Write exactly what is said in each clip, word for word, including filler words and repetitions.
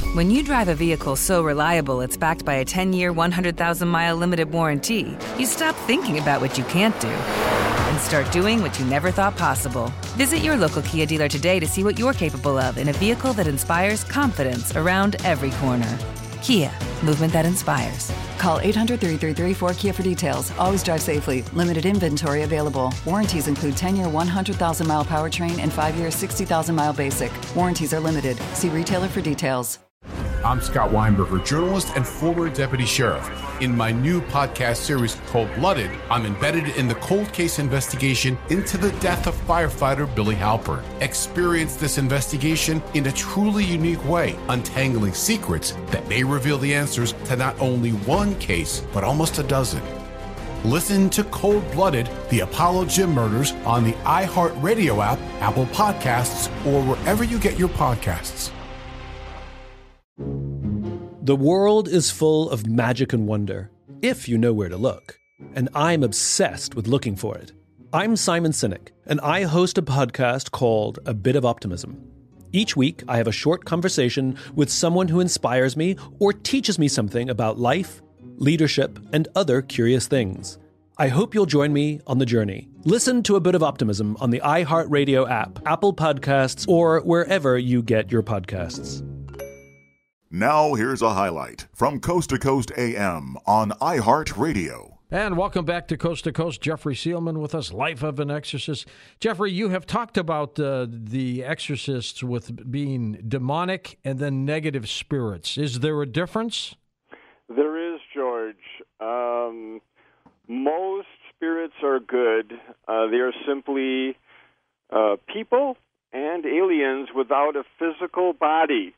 When you drive a vehicle so reliable it's backed by a ten-year, one hundred thousand mile limited warranty, you stop thinking about what you can't do and start doing what you never thought possible. Visit your local Kia dealer today to see what you're capable of in a vehicle that inspires confidence around every corner. Kia, movement that inspires. Call eight hundred, three three three, four K I A for details. Always drive safely. Limited inventory available. Warranties include ten-year, one hundred thousand mile powertrain and five-year, sixty thousand mile basic. Warranties are limited. See retailer for details. I'm Scott Weinberger, journalist and former deputy sheriff. In my new podcast series, Cold-Blooded, I'm embedded in the cold case investigation into the death of firefighter Billy Halpern. Experience this investigation in a truly unique way, untangling secrets that may reveal the answers to not only one case, but almost a dozen. Listen to Cold-Blooded, The Apollo Gym Murders on the iHeartRadio app, Apple Podcasts, or wherever you get your podcasts. The world is full of magic and wonder, if you know where to look. And I'm obsessed with looking for it. I'm Simon Sinek, and I host a podcast called A Bit of Optimism. Each week, I have a short conversation with someone who inspires me or teaches me something about life, leadership, and other curious things. I hope you'll join me on the journey. Listen to A Bit of Optimism on the iHeartRadio app, Apple Podcasts, or wherever you get your podcasts. Now here's a highlight from Coast to Coast A M on iHeartRadio. And welcome back to Coast to Coast. Jeffrey Seelman with us, Life of an Exorcist. Jeffrey, you have talked about uh, the exorcists with being demonic and then negative spirits. Is there a difference? There is, George. Um, most spirits are good. Uh, they are simply uh, people and aliens without a physical body.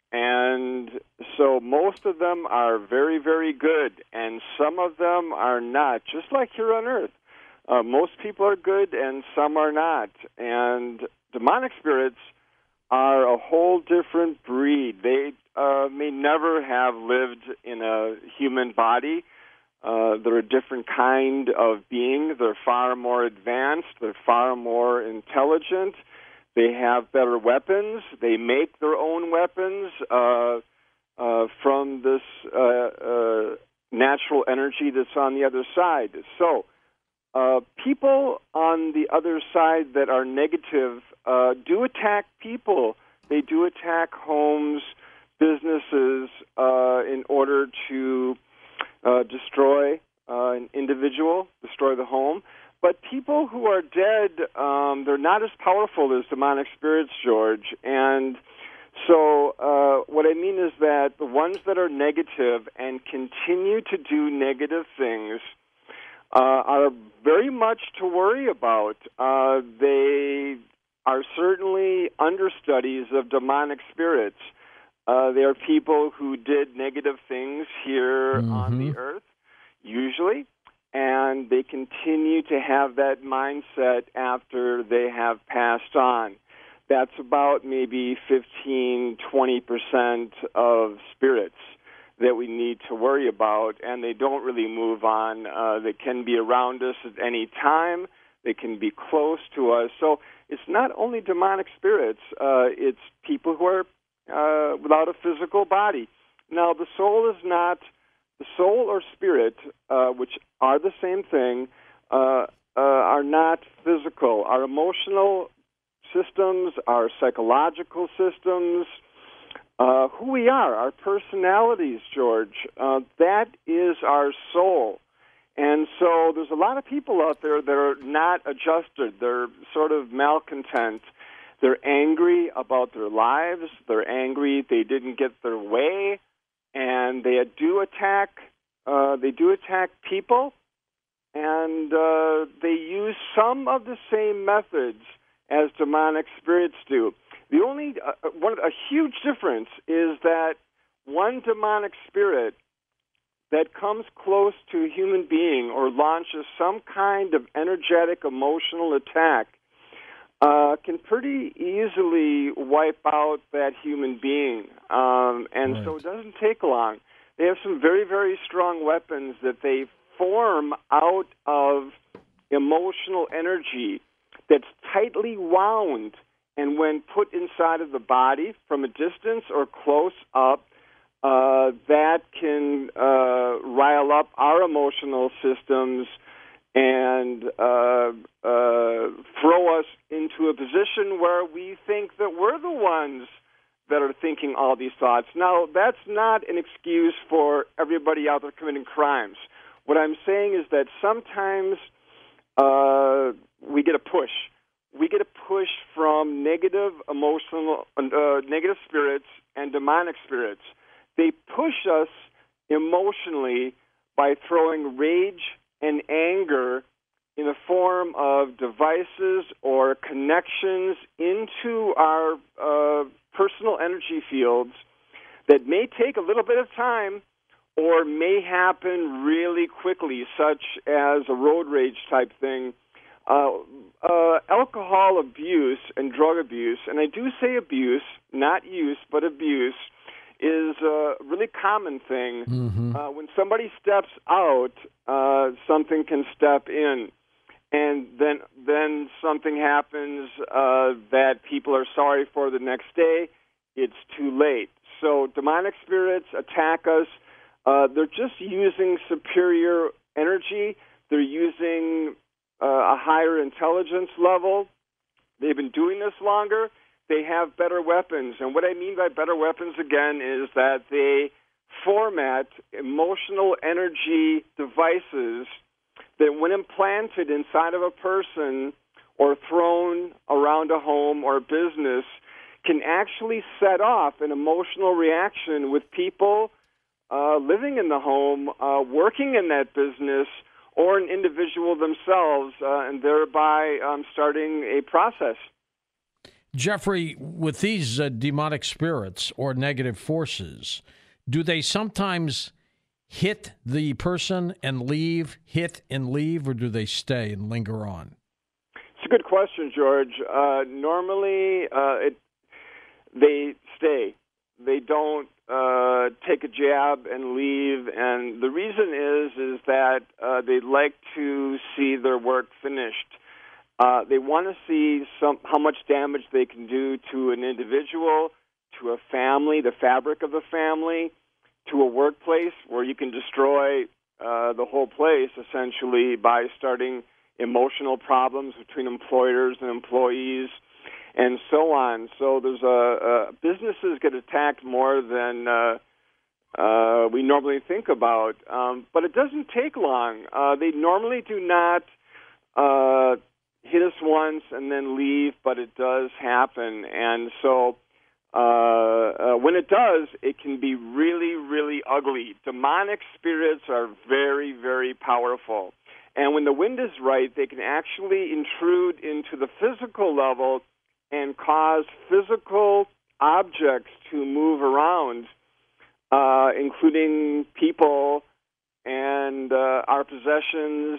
And so most of them are very, very good, and some of them are not, just like here on Earth. Uh, most people are good, and some are not. And demonic spirits are a whole different breed. They uh, may never have lived in a human body. Uh, they're a different kind of being. They're far more advanced. They're far more intelligent. They have better weapons. They make their own weapons uh, uh, from this uh, uh, natural energy that's on the other side. So uh, people on the other side that are negative uh, do attack people. They do attack homes, businesses, uh, in order to uh, destroy uh, an individual, destroy the home. But people who are dead, um, they're not as powerful as demonic spirits, George. And so uh, what I mean is that the ones that are negative and continue to do negative things uh, are very much to worry about. Uh, they are certainly understudies of demonic spirits. Uh, they are people who did negative things here mm-hmm. on the earth, usually. And they continue to have that mindset after they have passed on. That's about maybe fifteen, twenty percent of spirits that we need to worry about, and they don't really move on. Uh, they can be around us at any time. They can be close to us. So it's not only demonic spirits. Uh, it's people who are uh, without a physical body. Now, the soul is not... The soul or spirit, uh, which are the same thing, uh, uh, are not physical. Our emotional systems, our psychological systems, uh, who we are, our personalities, George, uh, that is our soul. And so there's a lot of people out there that are not adjusted. They're sort of malcontent. They're angry about their lives. They're angry they didn't get their way. And they do attack. Uh, they do attack people, and uh, they use some of the same methods as demonic spirits do. The only uh, one a huge difference is that one demonic spirit that comes close to a human being or launches some kind of energetic, emotional attack Uh, can pretty easily wipe out that human being. Um, and right. so it doesn't take long. They have some very, very strong weapons that they form out of emotional energy that's tightly wound. And when put inside of the body from a distance or close up, that can uh, rile up our emotional systems and uh, uh, throw us into a position where we think that we're the ones that are thinking all these thoughts. Now, that's not an excuse for everybody out there committing crimes. What I'm saying is that sometimes uh, we get a push. We get a push from negative emotional, uh, negative spirits and demonic spirits. They push us emotionally by throwing rage and anger in the form of devices or connections into our uh, personal energy fields that may take a little bit of time or may happen really quickly, such as a road rage type thing. Uh, uh, alcohol abuse and drug abuse, and I do say abuse, not use, but abuse, is a really common thing. Mm-hmm. Uh, when somebody steps out, uh, something can step in, and then then something happens uh, that people are sorry for the next day. It's too late. So demonic spirits attack us. Uh, they're just using superior energy. They're using uh, a higher intelligence level. They've been doing this longer. They have better weapons. And what I mean by better weapons, again, is that they format emotional energy devices that when implanted inside of a person or thrown around a home or a business can actually set off an emotional reaction with people uh, living in the home, uh, working in that business, or an individual themselves, uh, and thereby um, starting a process. Jeffrey, with these uh, demonic spirits or negative forces, do they sometimes hit the person and leave, hit and leave, or do they stay and linger on? It's a good question, George. Uh, normally, uh, it, they stay. They don't uh, take a jab and leave, and the reason is is that uh, they like to see their work finished. Uh, they want to see some how much damage they can do to an individual, to a family, the fabric of the family, to a workplace where you can destroy uh, the whole place essentially by starting emotional problems between employers and employees, and so on. So there's a, a businesses get attacked more than uh, uh, we normally think about, um, but it doesn't take long. Uh, they normally do not uh, hit us once and then leave, but it does happen, and so uh, uh, when it does, it can be really, really ugly. Demonic spirits are very, very powerful, and when the wind is right, they can actually intrude into the physical level and cause physical objects to move around, uh, including people and uh, our possessions,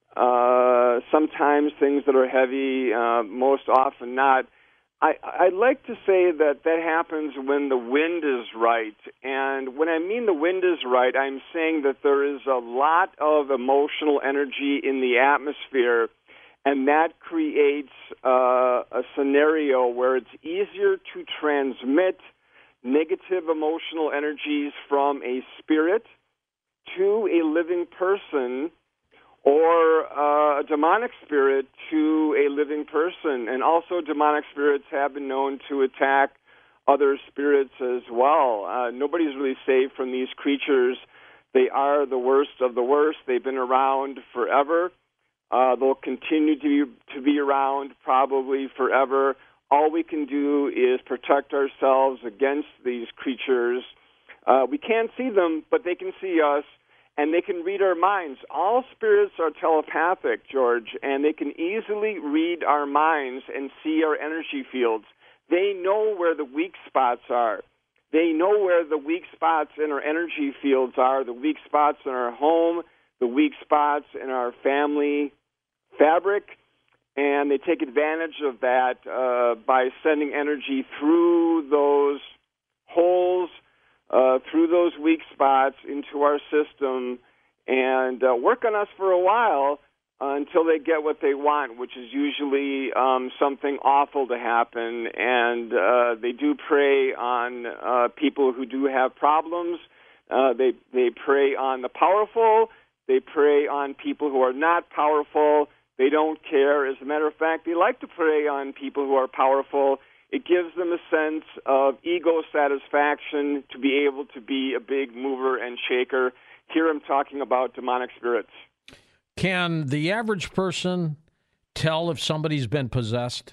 uh, sometimes things that are heavy, uh, most often not. I, I'd like to say that that happens when the wind is right. And when I mean the wind is right, I'm saying that there is a lot of emotional energy in the atmosphere, and that creates uh, a scenario where it's easier to transmit negative emotional energies from a spirit to a living person or uh, a demonic spirit to a living person. And also demonic spirits have been known to attack other spirits as well. Uh, nobody's really safe from these creatures. They are the worst of the worst. They've been around forever. Uh, they'll continue to be, to be around probably forever. All we can do is protect ourselves against these creatures. Uh, we can't see them, but they can see us, and they can read our minds. All spirits are telepathic, George, and they can easily read our minds and see our energy fields. They know where the weak spots are. They know where the weak spots in our energy fields are, the weak spots in our home, the weak spots in our family fabric, and they take advantage of that uh, by sending energy through those holes, uh, through those weak spots into our system, and uh, work on us for a while uh, until they get what they want, which is usually um, something awful to happen. And uh, they do prey on uh, people who do have problems. Uh, they they prey on the powerful. They prey on people who are not powerful. They don't care. As a matter of fact, they like to prey on people who are powerful. It gives them a sense of ego satisfaction to be able to be a big mover and shaker. Here I'm talking about demonic spirits. Can the average person tell if somebody's been possessed?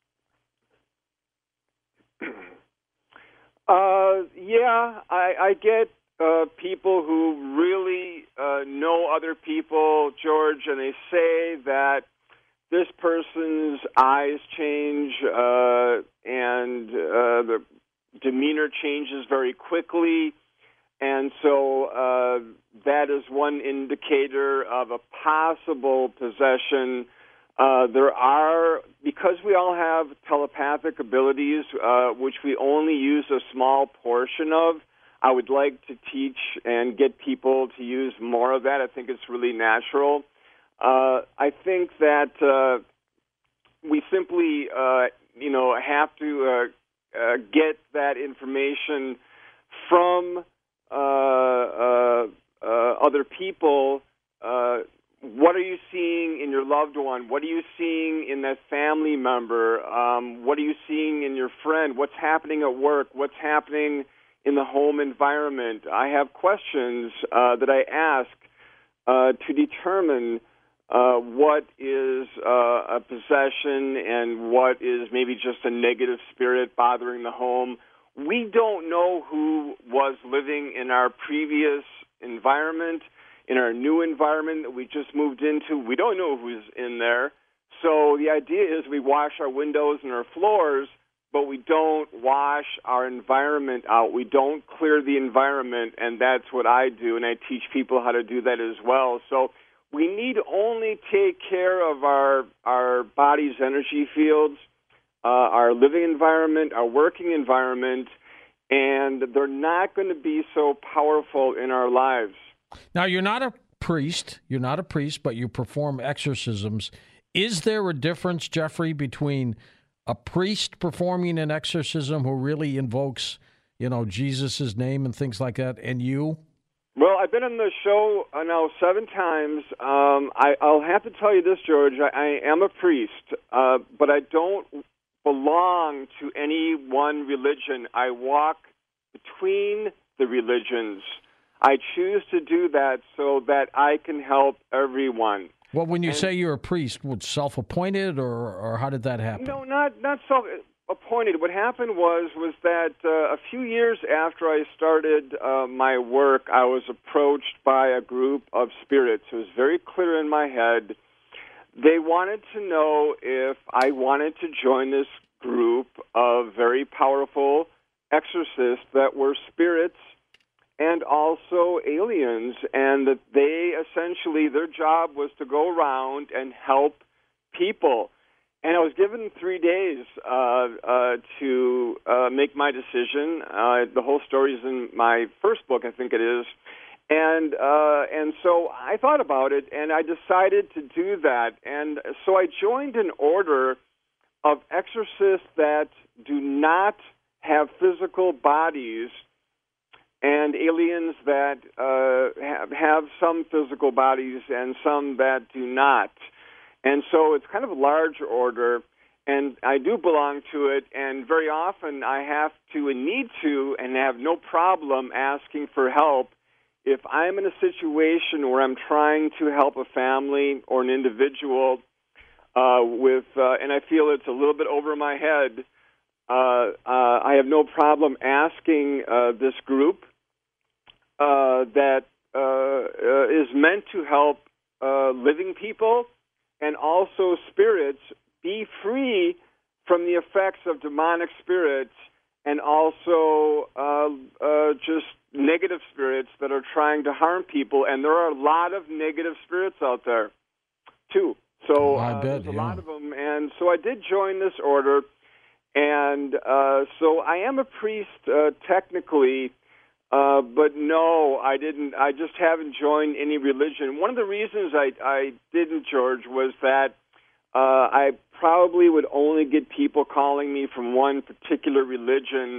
Uh, yeah, I, I get uh, people who really uh, know other people, George, and they say that this person's eyes change uh, and uh, the demeanor changes very quickly. And so uh, that is one indicator of a possible possession. Uh, there are, because we all have telepathic abilities, uh, which we only use a small portion of, I would like to teach and get people to use more of that. I think it's really natural. Uh, I think that uh, we simply, uh, you know, have to uh, uh, get that information from uh, uh, uh, other people. Uh, what are you seeing in your loved one? What are you seeing in that family member? Um, what are you seeing in your friend? What's happening at work? What's happening in the home environment? I have questions uh, that I ask uh, to determine uh, what is uh, a possession and what is maybe just a negative spirit bothering the home. We don't know who was living in our previous environment, in our new environment that we just moved into. We don't know who's in there. So the idea is we wash our windows and our floors, but we don't wash our environment out. We don't clear the environment, and that's what I do, and I teach people how to do that as well. So we need only take care of our our body's energy fields, uh, our living environment, our working environment, and they're not going to be so powerful in our lives. Now, you're not a priest. You're not a priest, but you perform exorcisms. Is there a difference, Jeffrey, between a priest performing an exorcism who really invokes, you know, Jesus' name and things like that, and you? Well, I've been on the show uh, now seven times. Um, I, I'll have to tell you this, George. I, I am a priest, uh, but I don't belong to any one religion. I walk between the religions. I choose to do that so that I can help everyone. Well, when you and, say you're a priest, what, self-appointed, or, or how did that happen? No, not not self-appointed. What happened was was that uh, a few years after I started uh, my work, I was approached by a group of spirits. It was very clear in my head. They wanted to know if I wanted to join this group of very powerful exorcists that were spirits and also aliens, and that they essentially, their job was to go around and help people. And I was given three days uh, uh, to uh, make my decision. Uh, the whole story is in my first book, I think it is. And uh, and so I thought about it, and I decided to do that. And so I joined an order of exorcists that do not have physical bodies, and aliens that uh, have, have some physical bodies and some that do not. And so it's kind of a large order, and I do belong to it, and very often I have to and need to and have no problem asking for help if I'm in a situation where I'm trying to help a family or an individual uh, with, uh, and I feel it's a little bit over my head. Uh, uh, I have no problem asking uh, this group Uh, that uh, uh, is meant to help uh, living people and also spirits be free from the effects of demonic spirits and also uh, uh, just negative spirits that are trying to harm people. And there are a lot of negative spirits out there, too. So I uh, bet, there's a yeah. lot of them. And so I did join this order. And uh, so I am a priest uh, technically. Uh, but no, I didn't. I just haven't joined any religion. One of the reasons I, I didn't, George, was that uh, I probably would only get people calling me from one particular religion,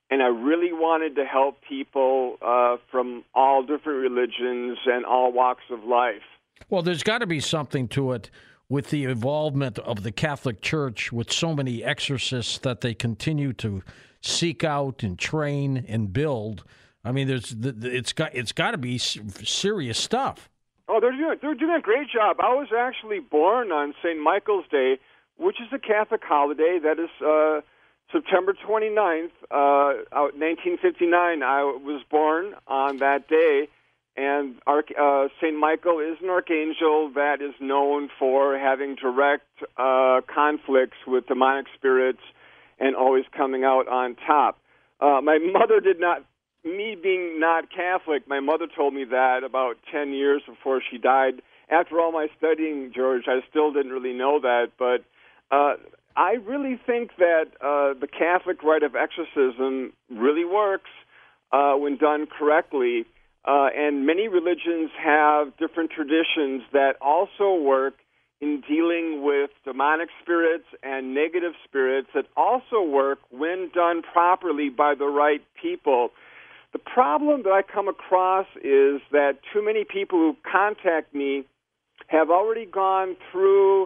and I really wanted to help people uh, from all different religions and all walks of life. Well, there's got to be something to it with the involvement of the Catholic Church with so many exorcists that they continue to seek out and train and build. I mean, there's it's got it's got to be serious stuff. Oh, they're doing they're doing a great job. I was actually born on Saint Michael's Day, which is a Catholic holiday. That is uh, September twenty-ninth, uh, nineteen fifty-nine. I was born on that day, and uh, Saint Michael is an archangel that is known for having direct uh, conflicts with demonic spirits and always coming out on top. Uh, my mother did not. Me being not Catholic, my mother told me that about ten years before she died. After all my studying, George, I still didn't really know that. But uh, I really think that uh, the Catholic rite of exorcism really works uh, when done correctly. Uh, and many religions have different traditions that also work in dealing with demonic spirits and negative spirits that also work when done properly by the right people. The problem that I come across is that too many people who contact me have already gone through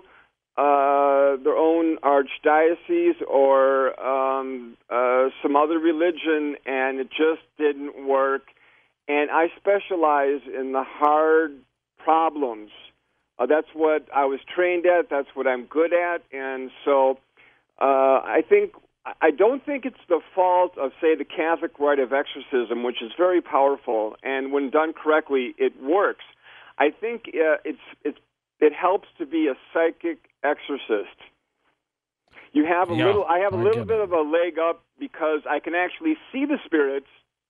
uh, their own archdiocese or um, uh, some other religion, and it just didn't work. And I specialize in the hard problems. Uh, that's what I was trained at. That's what I'm good at. And so uh, I think I don't think it's the fault of, say, the Catholic rite of exorcism, which is very powerful, and when done correctly, it works. I think uh, it's, it's it helps to be a psychic exorcist. You have a yeah, little. I have a I little bit of a leg up because I can actually see the spirits.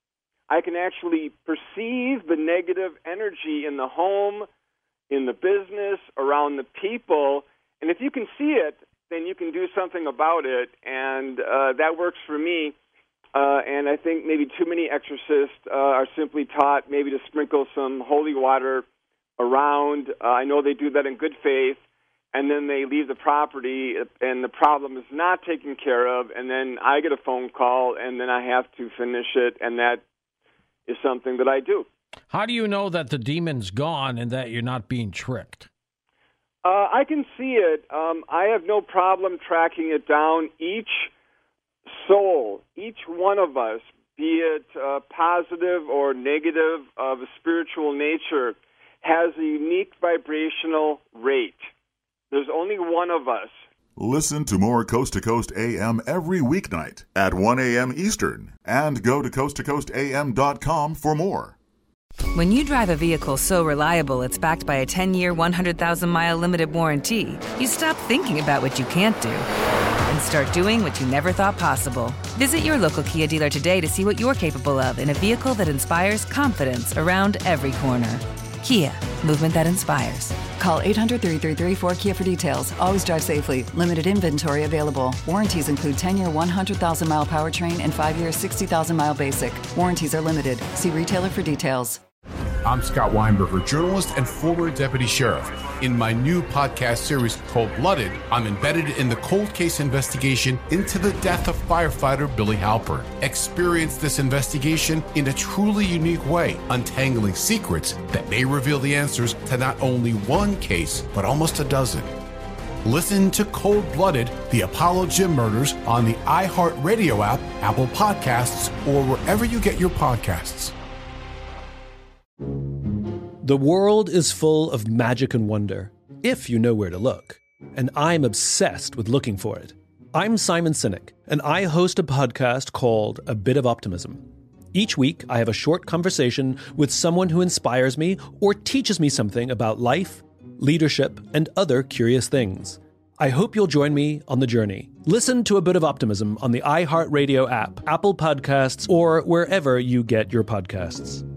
I can actually perceive the negative energy in the home, in the business, around the people, and if you can see it, then you can do something about it, and uh, that works for me. Uh, and I think maybe too many exorcists uh, are simply taught maybe to sprinkle some holy water around. Uh, I know they do that in good faith, and then they leave the property, and the problem is not taken care of, and then I get a phone call, and then I have to finish it, and that is something that I do. How do you know that the demon's gone and that you're not being tricked? Uh, I can see it. Um, I have no problem tracking it down. Each soul, each one of us, be it uh, positive or negative of a spiritual nature, has a unique vibrational rate. There's only one of us. Listen to more Coast to Coast A M every weeknight at one a.m. Eastern, and go to coast to coast a m dot com for more. When you drive a vehicle so reliable it's backed by a ten-year, one hundred thousand mile limited warranty, you stop thinking about what you can't do and start doing what you never thought possible. Visit your local Kia dealer today to see what you're capable of in a vehicle that inspires confidence around every corner. Kia, movement that inspires. Call eight hundred, three three three, four K I A for details. Always drive safely. Limited inventory available. Warranties include ten-year, one hundred thousand mile powertrain and five-year, sixty thousand mile basic. Warranties are limited. See retailer for details. I'm Scott Weinberger, journalist and former deputy sheriff. In my new podcast series called Blooded, I'm embedded in the cold case investigation into the death of firefighter Billy Halpern. Experience this investigation in a truly unique way, untangling secrets that may reveal the answers to not only one case, but almost a dozen. Listen to Cold Blooded, the Apollo Gym Murders on the iHeartRadio app, Apple Podcasts, or wherever you get your podcasts. The world is full of magic and wonder, if you know where to look. And I'm obsessed with looking for it. I'm Simon Sinek, and I host a podcast called A Bit of Optimism. Each week, I have a short conversation with someone who inspires me or teaches me something about life, leadership, and other curious things. I hope you'll join me on the journey. Listen to A Bit of Optimism on the iHeartRadio app, Apple Podcasts, or wherever you get your podcasts.